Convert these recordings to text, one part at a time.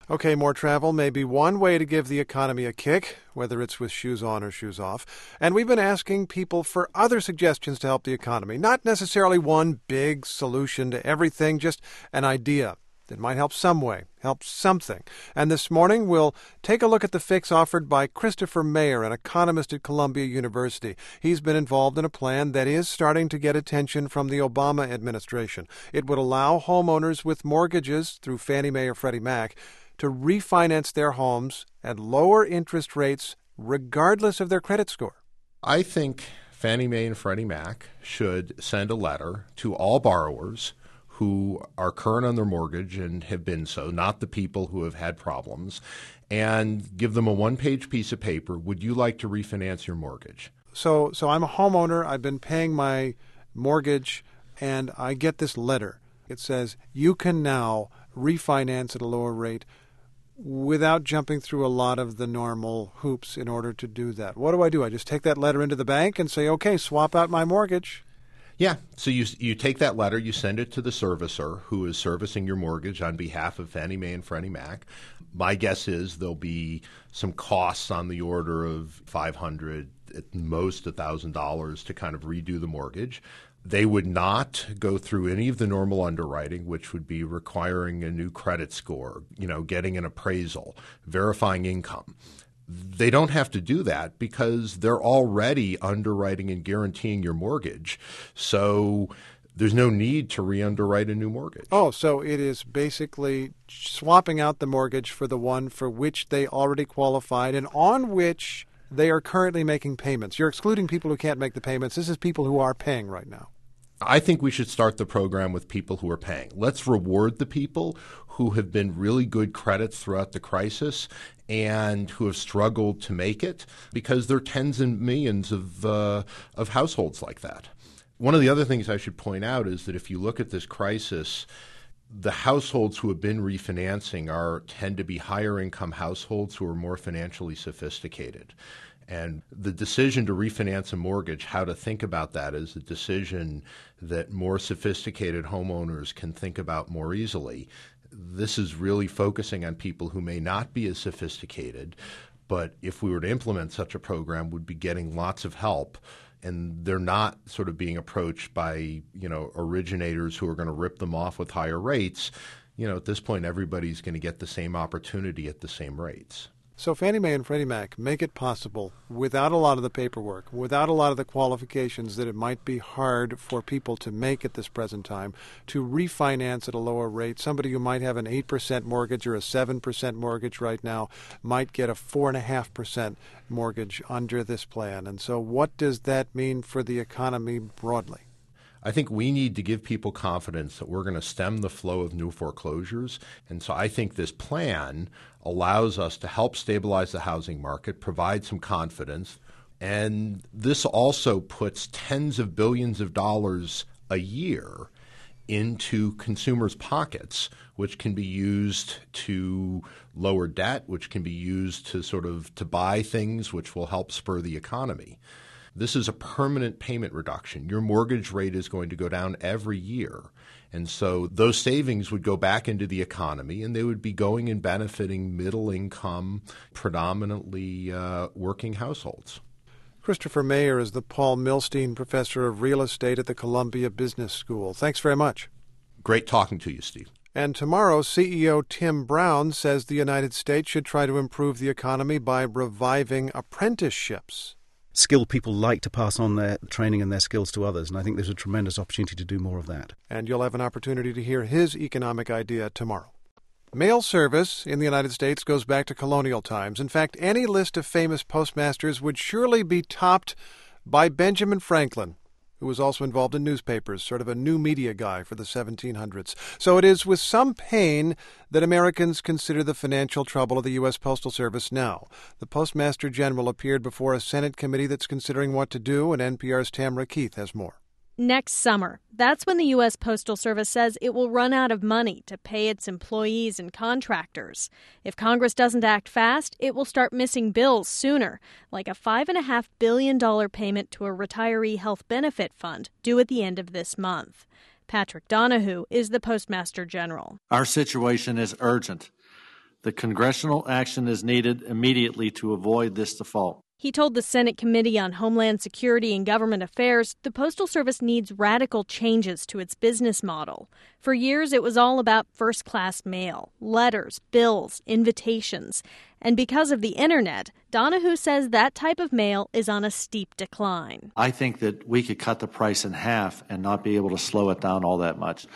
Okay, more travel may be one way to give the economy a kick, whether it's with shoes on or shoes off. And we've been asking people for other suggestions to help the economy. Not necessarily one big solution to everything, just an idea that might help some way, help something. And this morning, we'll take a look at the fix offered by Christopher Mayer, an economist at Columbia University. He's been involved in a plan that is starting to get attention from the Obama administration. It would allow homeowners with mortgages through Fannie Mae or Freddie Mac to refinance their homes at lower interest rates regardless of their credit score. I think Fannie Mae and Freddie Mac should send a letter to all borrowers who are current on their mortgage and have been so, not the people who have had problems, and give them a one-page piece of paper. Would you like to refinance your mortgage? So I'm a homeowner. I've been paying my mortgage, and I get this letter. It says, you can now refinance at a lower rate without jumping through a lot of the normal hoops in order to do that. What do? I just take that letter into the bank and say, okay, swap out my mortgage. Yeah. So you take that letter, you send it to the servicer who is servicing your mortgage on behalf of Fannie Mae and Freddie Mac. My guess is there'll be some costs on the order of $500, at most $1,000 to kind of redo the mortgage. They would not go through any of the normal underwriting, which would be requiring a new credit score, getting an appraisal, verifying income. They don't have to do that because they're already underwriting and guaranteeing your mortgage. So there's no need to re-underwrite a new mortgage. Oh, so it is basically swapping out the mortgage for the one for which they already qualified and on which they are currently making payments. You're excluding people who can't make the payments. This is people who are paying right now. I think we should start the program with people who are paying. Let's reward the people who have been really good credits throughout the crisis and who have struggled to make it, because there are tens and millions of households like that. One of the other things I should point out is that if you look at this crisis, the households who have been refinancing tend to be higher income households who are more financially sophisticated. And the decision to refinance a mortgage, how to think about that, is a decision that more sophisticated homeowners can think about more easily. This is really focusing on people who may not be as sophisticated, but if we were to implement such a program, would be getting lots of help. And they're not sort of being approached by, originators who are going to rip them off with higher rates. At this point, everybody's going to get the same opportunity at the same rates. So Fannie Mae and Freddie Mac make it possible, without a lot of the paperwork, without a lot of the qualifications that it might be hard for people to make at this present time, to refinance at a lower rate. Somebody who might have an 8% mortgage or a 7% mortgage right now might get a 4.5% mortgage under this plan. And so what does that mean for the economy broadly? I think we need to give people confidence that we're going to stem the flow of new foreclosures. And so I think this plan allows us to help stabilize the housing market, provide some confidence. And this also puts tens of billions of dollars a year into consumers' pockets, which can be used to lower debt, which can be used to buy things which will help spur the economy. This is a permanent payment reduction. Your mortgage rate is going to go down every year. And so those savings would go back into the economy, and they would be going and benefiting middle-income, predominantly working households. Christopher Mayer is the Paul Milstein Professor of Real Estate at the Columbia Business School. Thanks very much. Great talking to you, Steve. And tomorrow, CEO Tim Brown says the United States should try to improve the economy by reviving apprenticeships. Skilled people like to pass on their training and their skills to others, and I think there's a tremendous opportunity to do more of that. And you'll have an opportunity to hear his economic idea tomorrow. Mail service in the United States goes back to colonial times. In fact, any list of famous postmasters would surely be topped by Benjamin Franklin, who was also involved in newspapers, sort of a new media guy for the 1700s. So it is with some pain that Americans consider the financial trouble of the U.S. Postal Service now. The Postmaster General appeared before a Senate committee that's considering what to do, and NPR's Tamara Keith has more. Next summer. That's when the U.S. Postal Service says it will run out of money to pay its employees and contractors. If Congress doesn't act fast, it will start missing bills sooner, like a $5.5 billion payment to a retiree health benefit fund due at the end of this month. Patrick Donahue is the Postmaster General. Our situation is urgent. The congressional action is needed immediately to avoid this default. He told the Senate Committee on Homeland Security and Government Affairs the Postal Service needs radical changes to its business model. For years, it was all about first-class mail, letters, bills, invitations. And because of the Internet, Donahue says that type of mail is on a steep decline. I think that we could cut the price in half and not be able to slow it down all that much.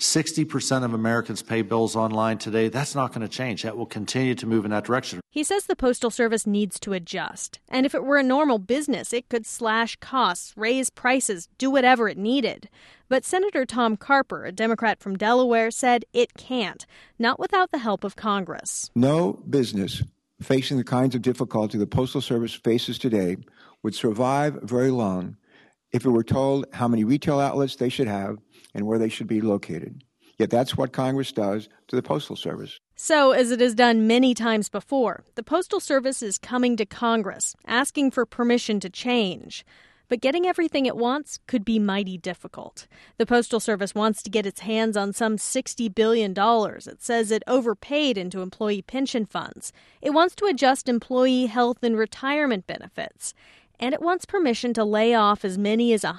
60% of Americans pay bills online today. That's not going to change. That will continue to move in that direction. He says the Postal Service needs to adjust. And if it were a normal business, it could slash costs, raise prices, do whatever it needed. But Senator Tom Carper, a Democrat from Delaware, said it can't, not without the help of Congress. No business facing the kinds of difficulty the Postal Service faces today would survive very long if it were told how many retail outlets they should have and where they should be located. Yet that's what Congress does to the Postal Service. So, as it has done many times before, the Postal Service is coming to Congress, asking for permission to change. But getting everything it wants could be mighty difficult. The Postal Service wants to get its hands on some $60 billion. It says it overpaid into employee pension funds. It wants to adjust employee health and retirement benefits. And it wants permission to lay off as many as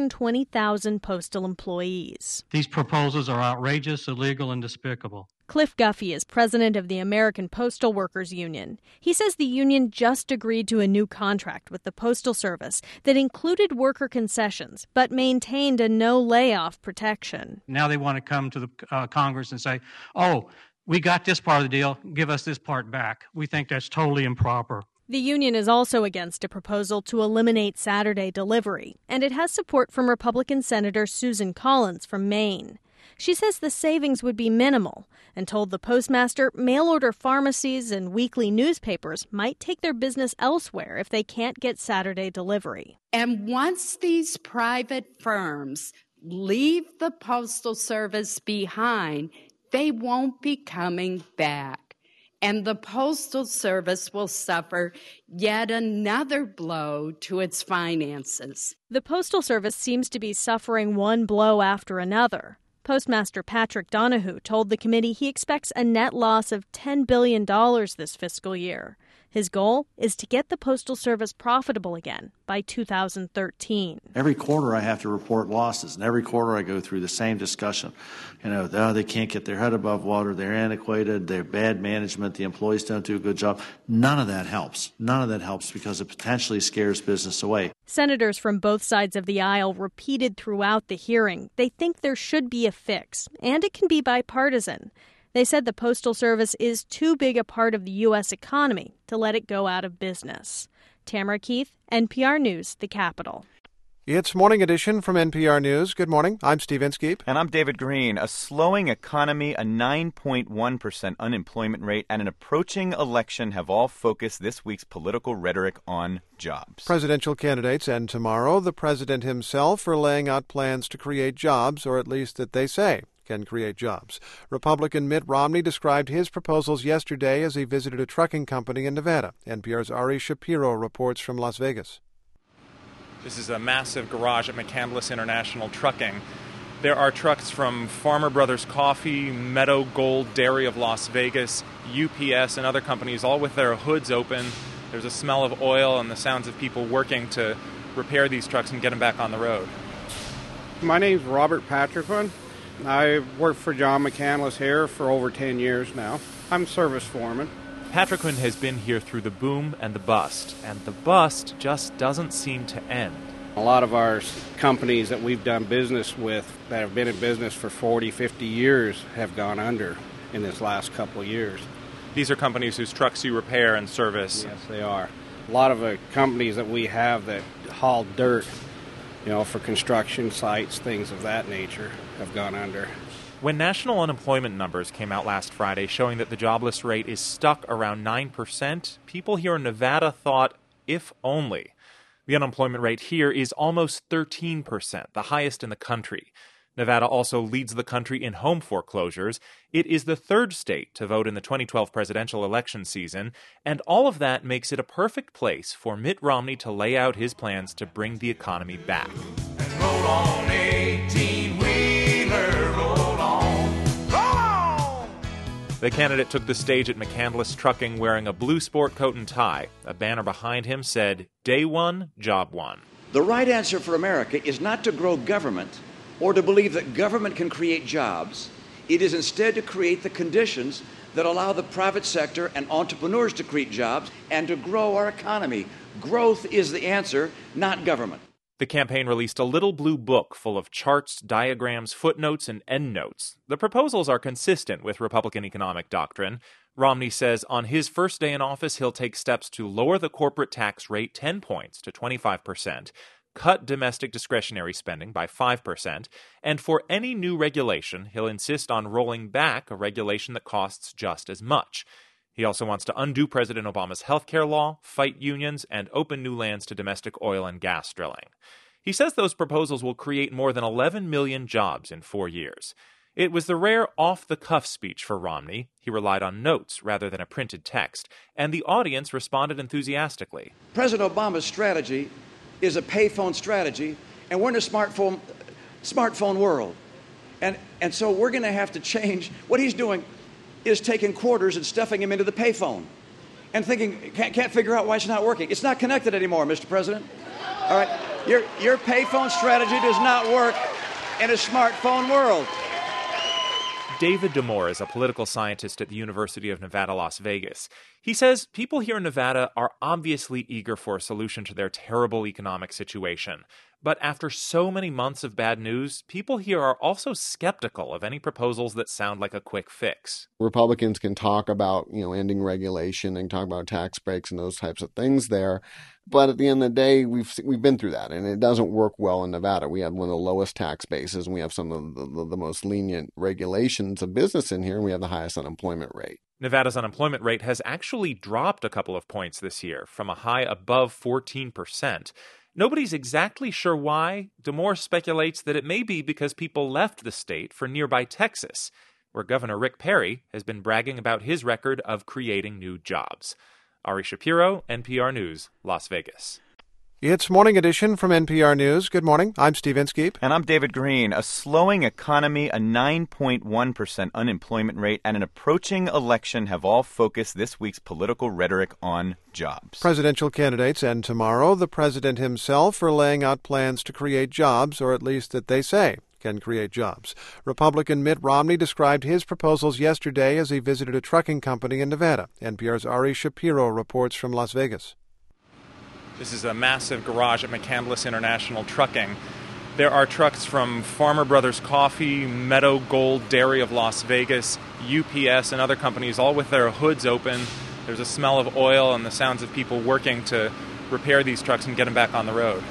120,000 postal employees. These proposals are outrageous, illegal, and despicable. Cliff Guffey is president of the American Postal Workers Union. He says the union just agreed to a new contract with the Postal Service that included worker concessions but maintained a no-layoff protection. Now they want to come to the Congress and say, oh, we got this part of the deal, give us this part back. We think that's totally improper. The union is also against a proposal to eliminate Saturday delivery, and it has support from Republican Senator Susan Collins from Maine. She says the savings would be minimal and told the postmaster mail-order pharmacies and weekly newspapers might take their business elsewhere if they can't get Saturday delivery. And once these private firms leave the Postal Service behind, they won't be coming back. And the Postal Service will suffer yet another blow to its finances. The Postal Service seems to be suffering one blow after another. Postmaster Patrick Donahue told the committee he expects a net loss of $10 billion this fiscal year. His goal is to get the Postal Service profitable again by 2013. Every quarter I have to report losses, and every quarter I go through the same discussion. They can't get their head above water, they're antiquated, they're bad management, the employees don't do a good job. None of that helps. None of that helps because it potentially scares business away. Senators from both sides of the aisle repeated throughout the hearing they think there should be a fix, and it can be bipartisan. They said the Postal Service is too big a part of the U.S. economy to let it go out of business. Tamara Keith, NPR News, the Capitol. It's Morning Edition from NPR News. Good morning. I'm Steve Inskeep. And I'm David Green. A slowing economy, a 9.1% unemployment rate, and an approaching election have all focused this week's political rhetoric on jobs. Presidential candidates end tomorrow. The president himself are laying out plans to create jobs, or at least that they say can create jobs. Republican Mitt Romney described his proposals yesterday as he visited a trucking company in Nevada. NPR's Ari Shapiro reports from Las Vegas. This is a massive garage at McCandless International Trucking. There are trucks from Farmer Brothers Coffee, Meadow Gold Dairy of Las Vegas, UPS, and other companies, all with their hoods open. There's a smell of oil and the sounds of people working to repair these trucks and get them back on the road. My name's Robert Patrickman. I've worked for John McCandless here for over 10 years now. I'm service foreman. Patrickman has been here through the boom and the bust, and the bust just doesn't seem to end. A lot of our companies that we've done business with that have been in business for 40, 50 years have gone under in this last couple of years. These are companies whose trucks you repair and service. Yes, they are. A lot of the companies that we have that haul dirt, for construction sites, things of that nature, have gone under. When national unemployment numbers came out last Friday showing that the jobless rate is stuck around 9%, people here in Nevada thought, if only. The unemployment rate here is almost 13%, the highest in the country. Nevada also leads the country in home foreclosures. It is the third state to vote in the 2012 presidential election season, and all of that makes it a perfect place for Mitt Romney to lay out his plans to bring the economy back. And roll on, 18-wheeler, roll on, roll on! The candidate took the stage at McCandless Trucking wearing a blue sport coat and tie. A banner behind him said, "Day one, job one." The right answer for America is not to grow government or to believe that government can create jobs. It is instead to create the conditions that allow the private sector and entrepreneurs to create jobs and to grow our economy. Growth is the answer, not government. The campaign released a little blue book full of charts, diagrams, footnotes, and endnotes. The proposals are consistent with Republican economic doctrine. Romney says on his first day in office, he'll take steps to lower the corporate tax rate 10 points to 25%, cut domestic discretionary spending by 5%, and for any new regulation, he'll insist on rolling back a regulation that costs just as much. He also wants to undo President Obama's health care law, fight unions, and open new lands to domestic oil and gas drilling. He says those proposals will create more than 11 million jobs in 4 years. It was the rare off-the-cuff speech for Romney. He relied on notes rather than a printed text, and the audience responded enthusiastically. President Obama's strategy is a payphone strategy, and we're in a smartphone world. And so we're going to have to change. What he's doing is taking quarters and stuffing them into the payphone and thinking, can't figure out why it's not working. It's not connected anymore, Mr. President. All right, your payphone strategy does not work in a smartphone world. David Damore is a political scientist at the University of Nevada, Las Vegas. He says people here in Nevada are obviously eager for a solution to their terrible economic situation. But after so many months of bad news, people here are also skeptical of any proposals that sound like a quick fix. Republicans can talk about, ending regulation and talk about tax breaks and those types of things there. But at the end of the day, we've been through that, and it doesn't work well in Nevada. We have one of the lowest tax bases, and we have some of the most lenient regulations of business in here, and we have the highest unemployment rate. Nevada's unemployment rate has actually dropped a couple of points this year, from a high above 14%. Nobody's exactly sure why. Damore speculates that it may be because people left the state for nearby Texas, where Governor Rick Perry has been bragging about his record of creating new jobs. Ari Shapiro, NPR News, Las Vegas. It's Morning Edition from NPR News. Good morning. I'm Steve Inskeep. And I'm David Green. A slowing economy, a 9.1% unemployment rate, and an approaching election have all focused this week's political rhetoric on jobs. Presidential candidates and tomorrow the president himself are laying out plans to create jobs, or at least that they say can create jobs. Republican Mitt Romney described his proposals yesterday as he visited a trucking company in Nevada. NPR's Ari Shapiro reports from Las Vegas. This is a massive garage at McCandless International Trucking. There are trucks from Farmer Brothers Coffee, Meadow Gold Dairy of Las Vegas, UPS, and other companies, all with their hoods open. There's a smell of oil and the sounds of people working to repair these trucks and get them back on the road.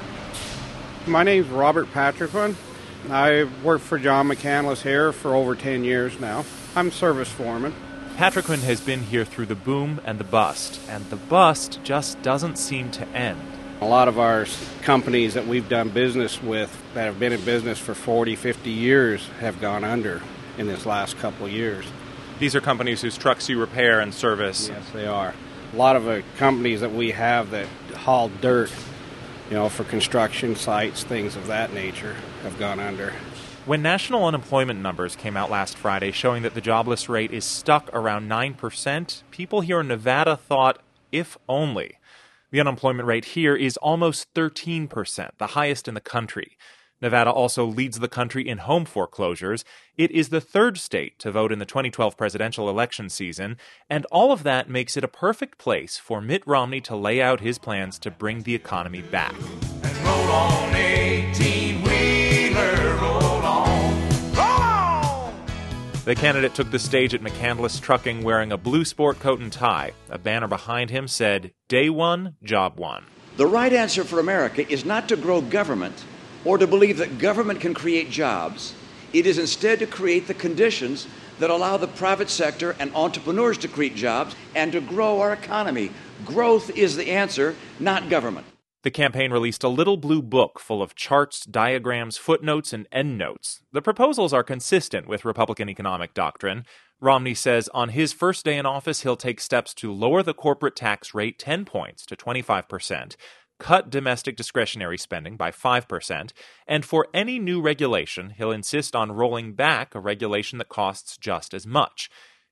My name's Robert Patriquin. I've worked for John McCandless here for over 10 years now. I'm service foreman. Patriquin has been here through the boom and the bust, and the bust just doesn't seem to end. A lot of our companies that we've done business with that have been in business for 40, 50 years have gone under in this last couple of years. These are companies whose trucks you repair and service. Yes, they are. A lot of the companies that we have that haul dirt, for construction sites, things of that nature, have gone under. When national unemployment numbers came out last Friday showing that the jobless rate is stuck around 9%, people here in Nevada thought, if only. The unemployment rate here is almost 13%, the highest in the country. Nevada also leads the country in home foreclosures. It is the third state to vote in the 2012 presidential election season, and all of that makes it a perfect place for Mitt Romney to lay out his plans to bring the economy back. And roll on, 18-wheeler, roll on, roll on! The candidate took the stage at McCandless Trucking wearing a blue sport coat and tie. A banner behind him said, "Day one, job one." The right answer for America is not to grow government or to believe that government can create jobs. It is instead to create the conditions that allow the private sector and entrepreneurs to create jobs and to grow our economy. Growth is the answer, not government. The campaign released a little blue book full of charts, diagrams, footnotes, and endnotes. The proposals are consistent with Republican economic doctrine. Romney says on his first day in office, he'll take steps to lower the corporate tax rate 10 points to 25%, cut domestic discretionary spending by 5%, and for any new regulation, he'll insist on rolling back a regulation that costs just as much.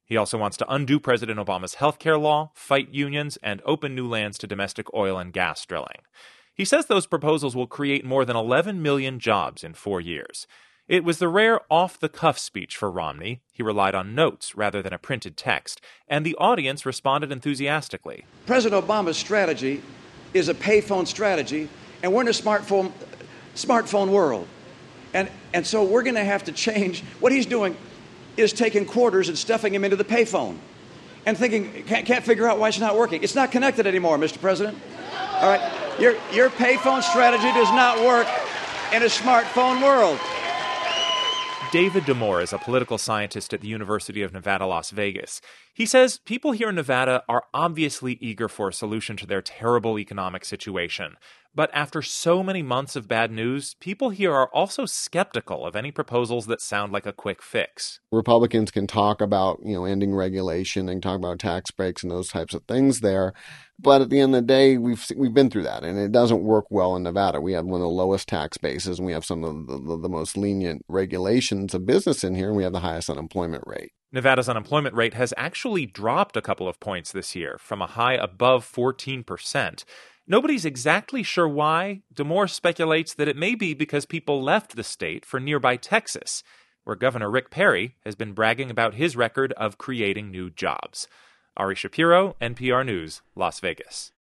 He also wants to undo President Obama's health care law, fight unions, and open new lands to domestic oil and gas drilling. He says those proposals will create more than 11 million jobs in 4 years. It was the rare off-the-cuff speech for Romney. He relied on notes rather than a printed text, and the audience responded enthusiastically. President Obama's strategy is a payphone strategy, and we're in a smartphone world. And so we're going to have to change. What he's doing is taking quarters and stuffing them into the payphone and thinking, can't figure out why it's not working. It's not connected anymore, Mr. President. All right, your payphone strategy does not work in a smartphone world. David Damore is a political scientist at the University of Nevada, Las Vegas. He says people here in Nevada are obviously eager for a solution to their terrible economic situation. But after so many months of bad news, people here are also skeptical of any proposals that sound like a quick fix. Republicans can talk about, ending regulation and talk about tax breaks and those types of things there. But at the end of the day, we've been through that, and it doesn't work well in Nevada. We have one of the lowest tax bases, and we have some of the most lenient regulations of business in here, and we have the highest unemployment rate. Nevada's unemployment rate has actually dropped a couple of points this year, from a high above 14%. Nobody's exactly sure why. Damore speculates that it may be because people left the state for nearby Texas, where Governor Rick Perry has been bragging about his record of creating new jobs. Ari Shapiro, NPR News, Las Vegas.